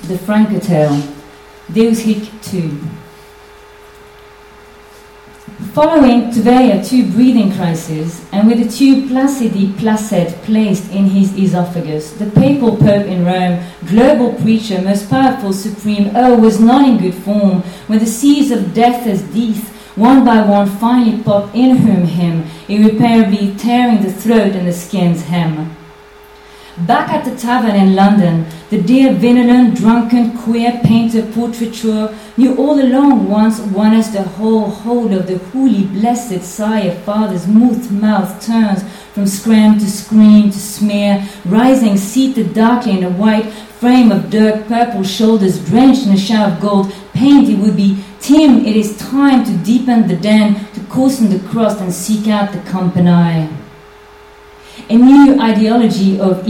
the Frankenthal, Deus Hic 2. Following Tveya 2 breathing crisis, and with the tube Placidi Placet placed in his esophagus, the papal pope in Rome, global preacher, most powerful, supreme, was not in good form, when the seas of death as death, one by one, finally popped in him, irreparably tearing the throat and the skin's hem. Back at the tavern in London, the dear vinolent, drunken, queer painter portraiture knew all along once as the whole hold of the holy blessed sire father's mouth turns from scram to scream to smear, rising seated darkly in a white frame of dirt, purple shoulders drenched in a shower of gold, painted would be, Tim, it is time to deepen the den, to coarsen the crust and seek out the company. A new ideology of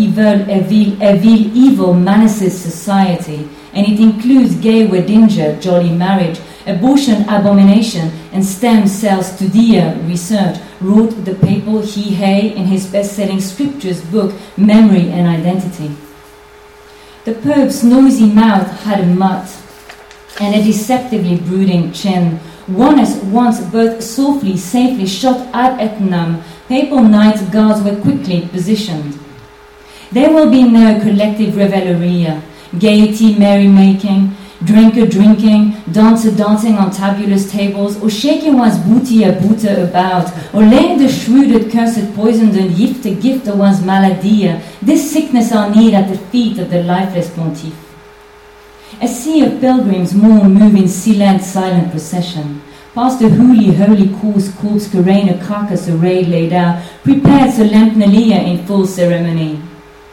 evil menaces society, and it includes gay weddinger, jolly marriage, abortion abomination, and stem cell studia research, wrote the papal He in his best-selling scriptures book, Memory and Identity. The Pope's noisy mouth had a mutt, and a deceptively brooding chin. Once both softly, safely shot ad eternam, papal night guards were quickly positioned. There will be no collective revelleria, gaiety, merrymaking, drinker drinking, dancer dancing on tabulous tables, or shaking one's booty about, or laying the shrewd, cursed, poisoned, and gift of one's maladia, this sickness or need at the feet of the lifeless pontiff. A sea of pilgrims move in silent procession. Past the holy corpse careen, a carcass array laid out, prepared solemnly in full ceremony.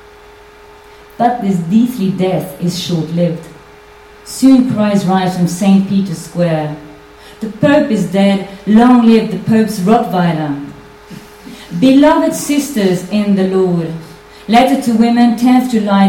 But this deathly death is short-lived. Soon cries rise from St. Peter's Square. The Pope is dead, long live the Pope's Rottweiler. Beloved sisters in the Lord, Letter to Women, 10th July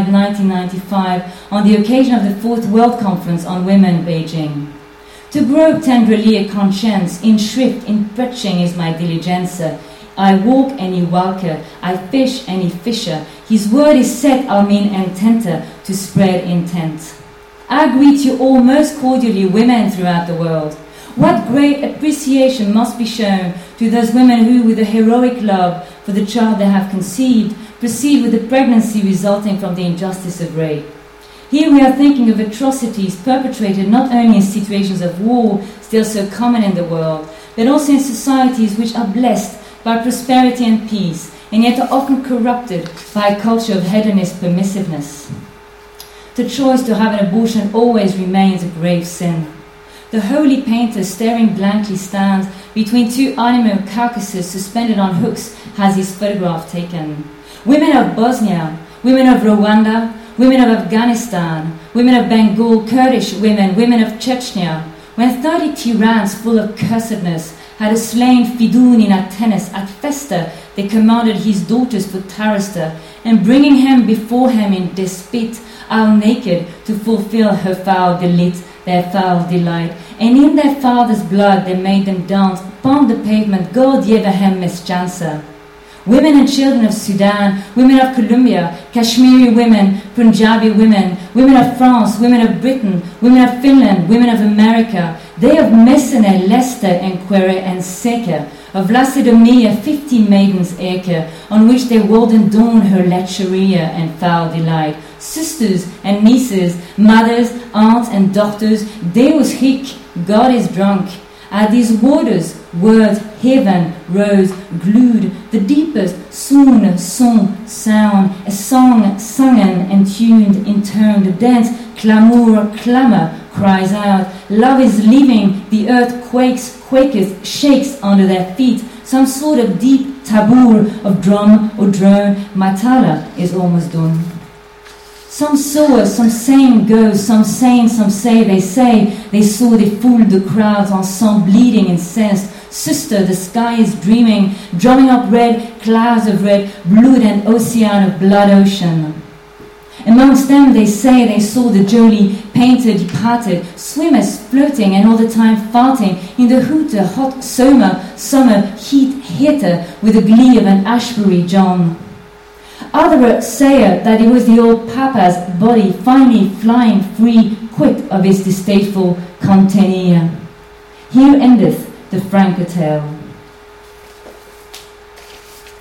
1995, on the occasion of the 4th World Conference on Women, Beijing. To grope tenderly a conscience, in shrift, in preaching is my diligence. I walk and he walker, I fish and he fisher. His word is set, I mean intenter, to spread intent. I greet you all most cordially, women throughout the world. What great appreciation must be shown to those women who, with a heroic love for the child they have conceived, proceed with the pregnancy resulting from the injustice of rape. Here we are thinking of atrocities perpetrated not only in situations of war, still so common in the world, but also in societies which are blessed by prosperity and peace, and yet are often corrupted by a culture of hedonist permissiveness. The choice to have an abortion always remains a grave sin. The holy painter staring blankly stands between two animal carcasses suspended on hooks, has his photograph taken. Women of Bosnia, women of Rwanda, women of Afghanistan, women of Bengal, Kurdish women, women of Chechnya. When 30 tyrants full of cursedness had slain Fidun in Athens at Festa, they commanded his daughters for Tarister, and bringing him before him in despite, all naked, to fulfill her foul delight, their foul delight. And in their father's blood they made them dance upon the pavement, God Yevahem Mischansa. Women and children of Sudan, women of Colombia, Kashmiri women, Punjabi women, women of France, women of Britain, women of Finland, women of America, they of Messene, Leicester, and Quere and Seker, of Lacedaemon 50 maidens acre, on which they walled and dawn her lecheria and foul delight. Sisters and nieces, mothers, aunts and daughters, Deus hic, God is drunk. At these waters, words, heaven, rose, glued, the deepest, soon, song, sound, a song, sungen, and tuned, intoned, dance, clamour, clamor, cries out, love is living, the earth quakes, quaketh, shakes under their feet, some sort of deep tabor of drum or drone, Matala is almost done. Some saw, some saying goes, some saying, some say, they saw, they fooled the crowds, ensemble bleeding, incensed. Sister, the sky is dreaming, drumming up red clouds of red, blood and ocean of blood ocean. Amongst them they say they saw the jolly painter departed, swimmers floating and all the time farting in the hooter, hot summer heat heater with the glee of an Ashbury John. Other say that it was the old Papa's body finally flying free, quit of its distasteful container. Here endeth the Franco tale.